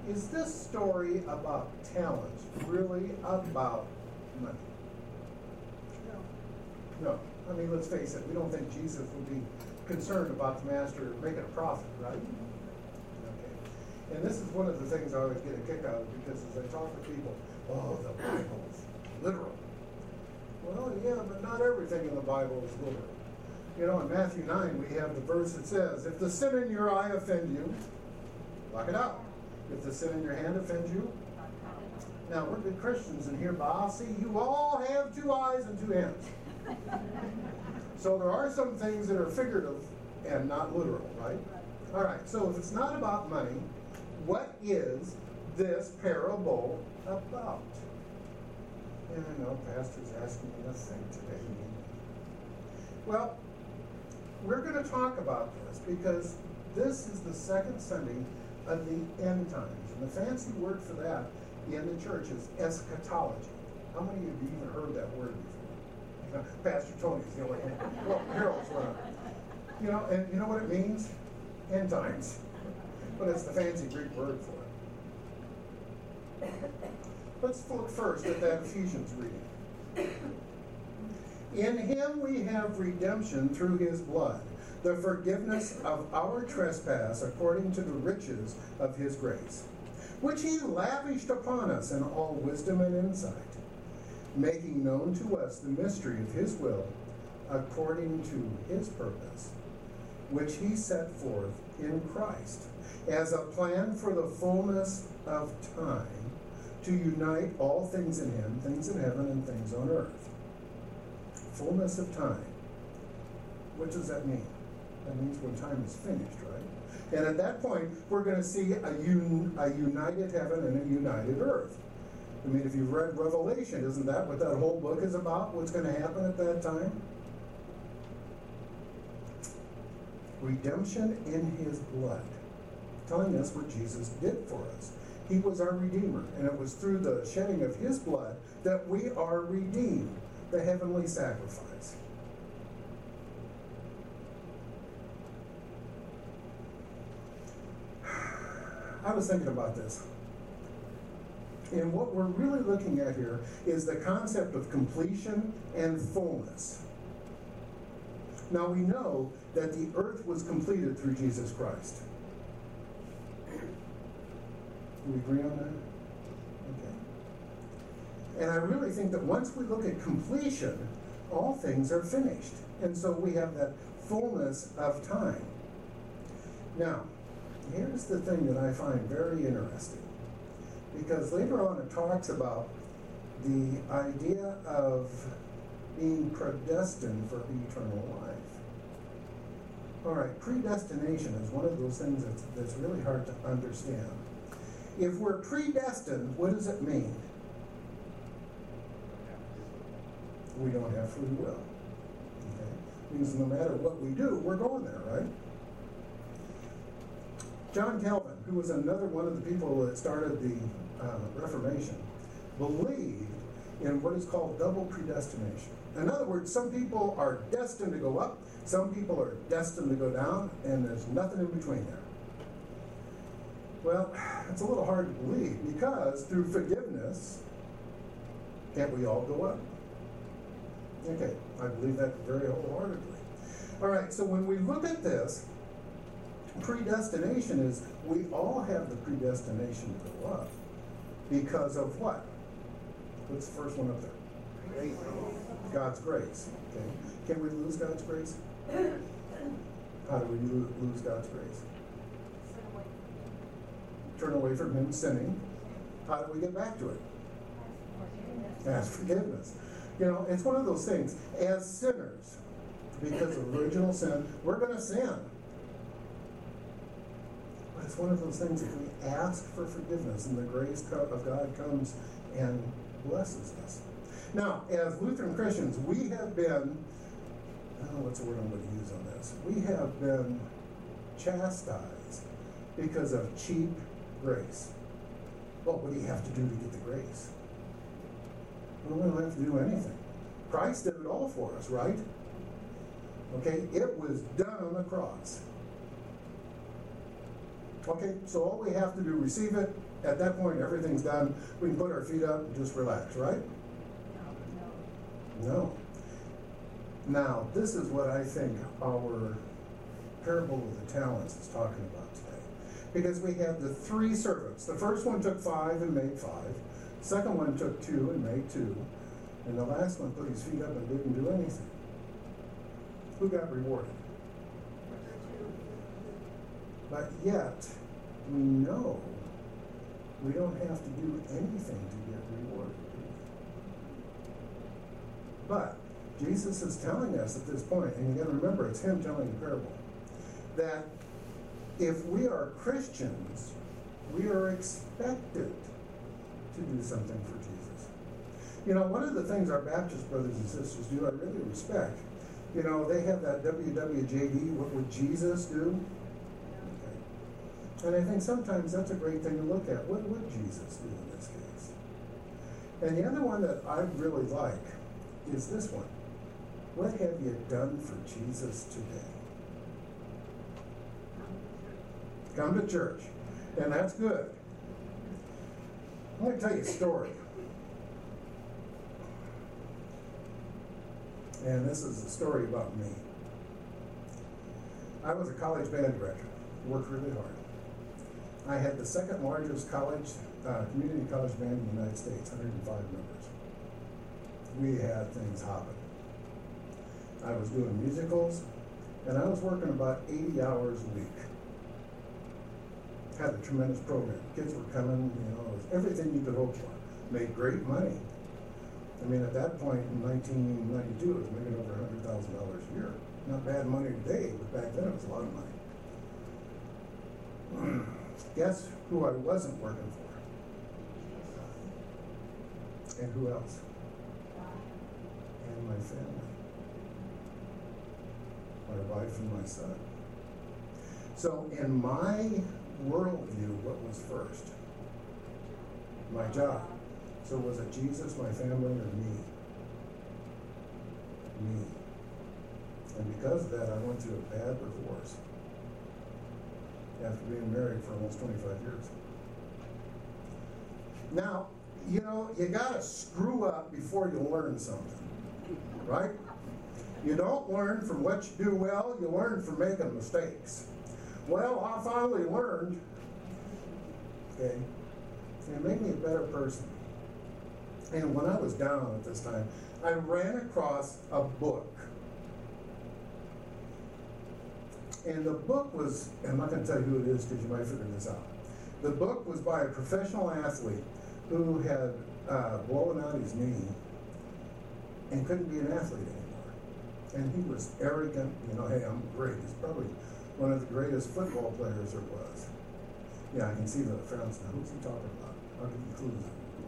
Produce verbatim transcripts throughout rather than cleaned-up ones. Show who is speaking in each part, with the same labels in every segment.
Speaker 1: is this story about talents really about money?
Speaker 2: No.
Speaker 1: No. I mean, let's face it, we don't think Jesus would be concerned about the master making a profit, right? Okay. And this is one of the things I always get a kick out of, because as I talk to people, oh, the Bible's literal. Well, yeah, but not everything in the Bible is literal. You know, in Matthew nine, we have the verse that says, if the sin in your eye offend you, pluck it out. If the sin in your hand offends you, now we're good Christians in here, but I'll see you all have two eyes and two hands. So there are some things that are figurative and not literal, right? All right, so if it's not about money, what is this parable about? And I know Pastor's asking me to think today. Well, we're going to talk about this because this is the second Sunday of the end times. And the fancy word for that in the church is eschatology. How many of you have even heard that word before? Pastor Tony's the only one. Well, Harold's one. You know, and you know what it means? End times. But it's the fancy Greek word for it. Let's look first at that Ephesians reading. In him we have redemption through his blood, the forgiveness of our trespass according to the riches of his grace, which he lavished upon us in all wisdom and insight, making known to us the mystery of his will, according to his purpose, which he set forth in Christ, as a plan for the fullness of time, to unite all things in him, things in heaven and things on earth. Fullness of time. What does that mean? That means when time is finished, right? And at that point, we're going to see a, un, a united heaven and a united earth. I mean, if you've read Revelation, isn't that what that whole book is about? What's going to happen at that time? Redemption in his blood. Telling us what Jesus did for us. He was our Redeemer. And it was through the shedding of his blood that we are redeemed. The heavenly sacrifice. I was thinking about this. And what we're really looking at here is the concept of completion and fullness. Now we know that the earth was completed through Jesus Christ. Do we agree on that? Okay. And I really think that once we look at completion, all things are finished. And so we have that fullness of time. Now, here's the thing that I find very interesting. Because later on it talks about the idea of being predestined for eternal life. All right, predestination is one of those things that's, that's really hard to understand. If we're predestined, what does it mean? We don't have free will. Okay? It means no matter what we do, we're going there, right? John Calvin, who was another one of the people that started the uh, Reformation, believed in what is called double predestination. In other words, some people are destined to go up, some people are destined to go down, and there's nothing in between there. Well, it's a little hard to believe, because through forgiveness, can't we all go up? Okay, I believe that very wholeheartedly. All right, so when we look at this, predestination is we all have the predestination to go up. Because of what? What's the first one up there? Grace. God's grace. Okay. Can we lose God's grace? How do we lo- lose God's grace? Turn away from him, sinning. How do we get back to it? Ask forgiveness. You know, it's one of those things. As sinners, because of original sin, we're going to sin. But it's one of those things that we ask for forgiveness, and the grace of God comes and blesses us. Now, as Lutheran Christians, we have been, oh, what's the word I'm going to use on this? We have been chastised because of cheap grace. Well, what do you have to do to get the grace? Well, we don't have to do anything. Christ did it all for us, right? Okay, it was done on the cross. Okay, so all we have to do, receive it. At that point, everything's done. We can put our feet up and just relax, right?
Speaker 2: No.
Speaker 1: No. Now, this is what I think our parable of the talents is talking about today. Because we have the three servants. The first one took five and made five. The second one took two and made two. And the last one put his feet up and didn't do anything. Who got rewarded? But yet, we know we don't have to do anything to get rewarded. But Jesus is telling us at this point, and you got to remember, it's him telling the parable, that if we are Christians, we are expected to do something for Jesus. You know, one of the things our Baptist brothers and sisters do, I really respect. You know, they have that W W J D, what would Jesus do? Okay. And I think sometimes that's a great thing to look at. What would Jesus do in this case? And the other one that I really like is this one. What have you done for Jesus today? Come to church. And that's good. I'm going to tell you a story. And this is a story about me. I was a college band director. Worked really hard. I had the second largest college, uh, community college band in the United States, one hundred five members. We had things hopping. I was doing musicals, and I was working about eighty hours a week. Had a tremendous program. Kids were coming, you know, it was everything you could hope for. Made great money. I mean, at that point in nineteen ninety-two, it was making over one hundred thousand dollars a year. Not bad money today, but back then it was a lot of money. Guess who I wasn't working for? And who else? And my family. My wife and my son. So in my worldview, what was first? My job. So was it Jesus, my family, or me? Me. And because of that, I went through a bad divorce after being married for almost twenty-five years. Now, you know, you gotta screw up before you learn something, right? You don't learn from what you do well, you learn from making mistakes. Well, I finally learned, okay, and it made me a better person. And when I was down at this time, I ran across a book. And the book was, and I'm not going to tell you who it is because you might figure this out. The book was by a professional athlete who had uh, blown out his knee and couldn't be an athlete anymore. And he was arrogant, you know, hey, I'm great. He's probably one of the greatest football players there was. Yeah, I can see the frowns now. Who's he talking about? I'll give you clues.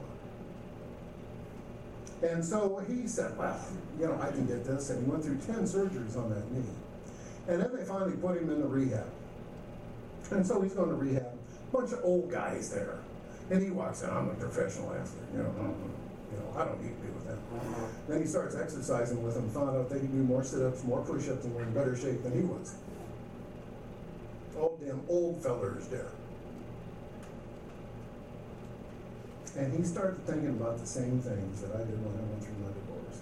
Speaker 1: And so he said, well, you know, I can get this. And he went through ten surgeries on that knee. And then they finally put him in the rehab. And so he's going to rehab. Bunch of old guys there. And he walks in, I'm a professional athlete. You know, you know I don't need to be with them. Then he starts exercising with them, found out they could do more sit-ups, more push-ups, and were in better shape than he was. All them old fellers there. And he started thinking about the same things that I did when I went through my divorce.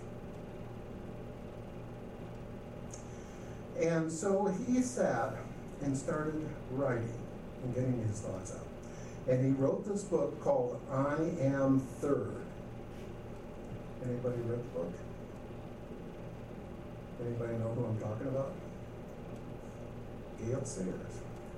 Speaker 1: And so he sat and started writing and getting his thoughts out. And he wrote this book called I Am Third. Anybody read the book? Anybody know who I'm talking about? Gale Sayers.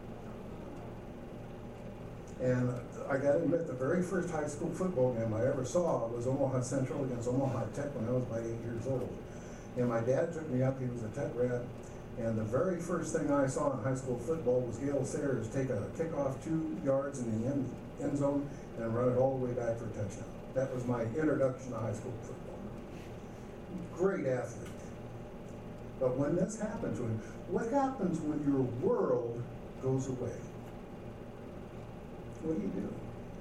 Speaker 1: And I got to admit, the very first high school football game I ever saw was Omaha Central against Omaha Tech when I was about eight years old. And my dad took me up, he was a Tech grad, and the very first thing I saw in high school football was Gale Sayers take a kickoff two yards in the end, end zone and run it all the way back for a touchdown. That was my introduction to high school football. Great athlete. But when this happened to him, what happens when your world goes away? What do you do?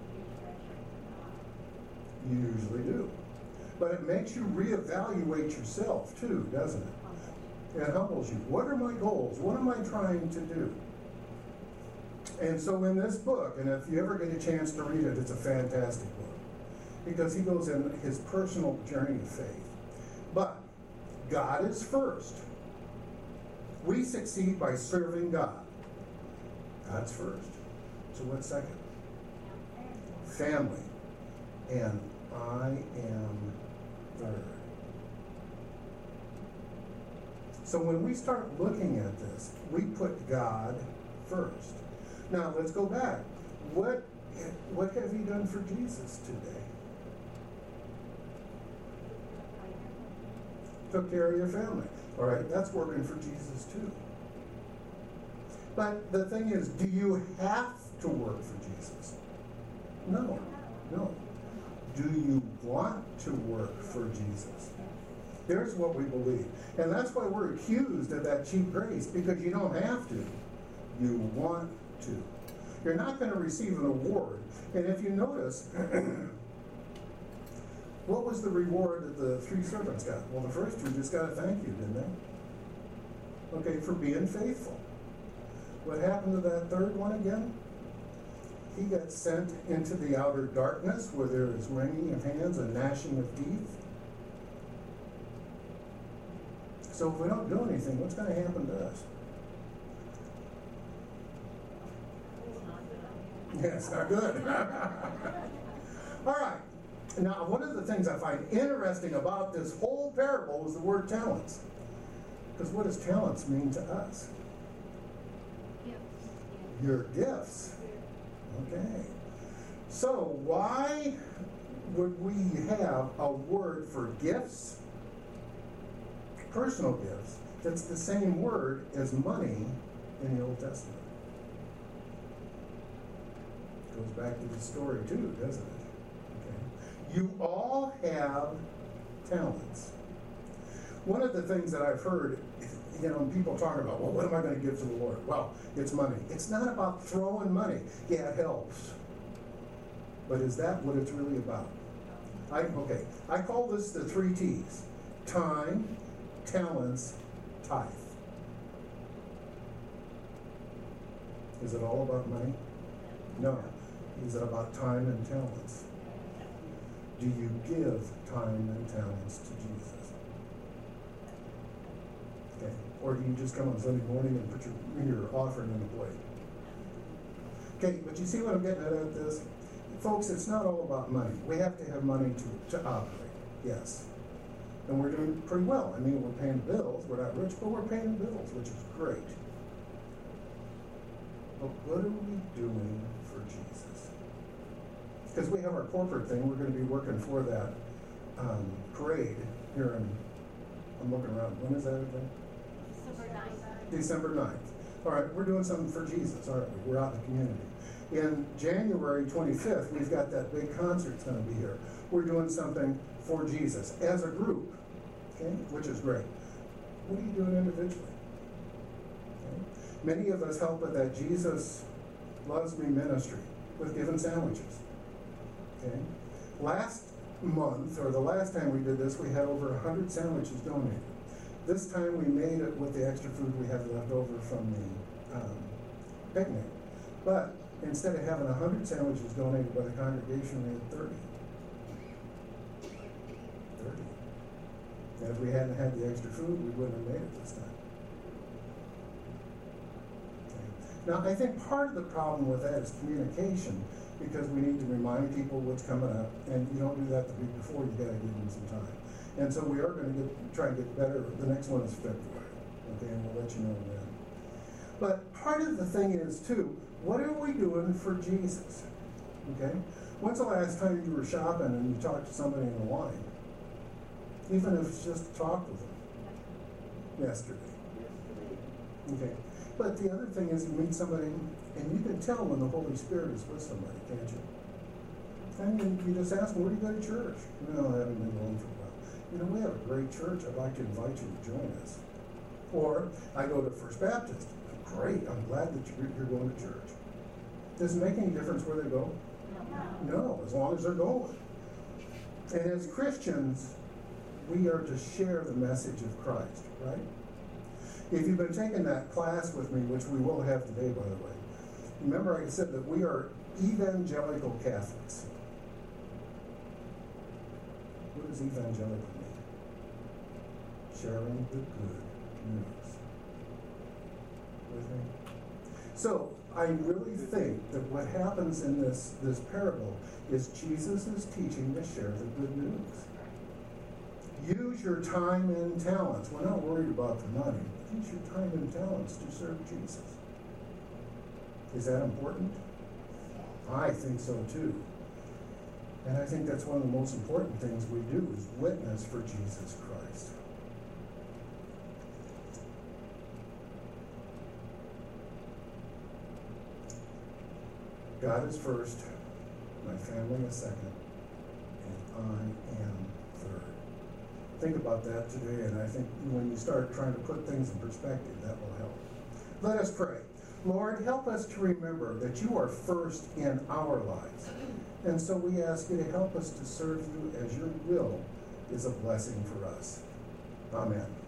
Speaker 1: You usually do. But it makes you reevaluate yourself too, doesn't it? It humbles you. What are my goals? What am I trying to do? And so in this book, and if you ever get a chance to read it, it's a fantastic book, because he goes in his personal journey of faith. But God is first. We succeed by serving God. God's first. So what's second? Family. And I am third. So when we start looking at this, we put God first. Now let's go back. What, what have you done for Jesus today? Took care of your family. All right, that's working for Jesus too. But the thing is, do you have to work for Jesus? No, no. Do you want to work for Jesus? Here's what we believe. And that's why we're accused of that cheap grace, because you don't have to. You want to. You're not going to receive an award. And if you notice, what was the reward that the three servants got? Well, the first two just got a thank you, didn't they? Okay, for being faithful. What happened to that third one again? He got sent into the outer darkness where there is wringing of hands and gnashing of teeth. So if we don't do anything, what's going to happen to us? Yeah, it's not good. All right. Now, one of the things I find interesting about this whole parable is the word talents. Because what does talents mean to us? Gifts. Your gifts. Okay. So why would we have a word for gifts, personal gifts, that's the same word as money in the Old Testament? Goes back to the story too, doesn't it? Okay. You all have talents. One of the things that I've heard, you know, people talking about, well, what am I going to give to the Lord? Well, it's money. It's not about throwing money. Yeah, it helps. But is that what it's really about? I, okay, I call this the three T's. Time, talents, tithe. Is it all about money? No. Is it about time and talents? Do you give time and talents to Jesus? Okay. Or do you just come on Sunday morning and put your, your offering in the plate? Okay, but you see what I'm getting at at this? Folks, it's not all about money. We have to have money to, to operate, yes. And we're doing pretty well. I mean, we're paying bills. We're not rich, but we're paying bills, which is great. But what are we doing for Jesus? Because we have our corporate thing. We're going to be working for that um, parade here in, I'm looking around. When is that again?
Speaker 3: December ninth.
Speaker 1: December ninth. All right, we're doing something for Jesus, aren't we? We're out in the community. In January twenty-fifth, we've got that big concert that's going to be here. We're doing something for Jesus as a group, okay, which is great. What are you doing individually? Okay. Many of us help with that Jesus Loves Me ministry with giving sandwiches. Okay. Last month, or the last time we did this, we had over one hundred sandwiches donated. This time we made it with the extra food we had left over from the um, picnic. But instead of having one hundred sandwiches donated by the congregation, we had thirty. thirty. And if we hadn't had the extra food, we wouldn't have made it this time. Okay. Now, I think part of the problem with that is communication, because we need to remind people what's coming up, and you don't do that the week before, you gotta give them some time. And so we are gonna get, try and get better. The next one is February, okay, and we'll let you know then. But part of the thing is, too, what are we doing for Jesus? Okay? When's the last time you were shopping and you talked to somebody in the line? Even if it's just to talk with them. Yesterday. Okay. But the other thing is you meet somebody and you can tell when the Holy Spirit is with somebody, can't you? And you, you just ask them, where do you go to church? No, I haven't been going for a while. You know, we have a great church. I'd like to invite you to join us. Or I go to First Baptist. Great, I'm glad that you're, you're going to church. Does it make any difference where they go? No, as long as they're going. And as Christians, we are to share the message of Christ, right? If you've been taking that class with me, which we will have today, by the way, Remember I said that we are evangelical Catholics. What does evangelical mean? Sharing the good news. With me? So, I really think that what happens in this, this parable is Jesus is teaching to share the good news. Use your time and talents. We're not worried about the money. Use your time and talents to serve Jesus. Is that important? I think so too. And I think that's one of the most important things we do is witness for Jesus Christ. God is first, my family is second, and I am third. Think about that today, and I think when you start trying to put things in perspective, that will help. Let us pray. Lord, help us to remember that you are first in our lives. And so we ask you to help us to serve you as your will is a blessing for us. Amen.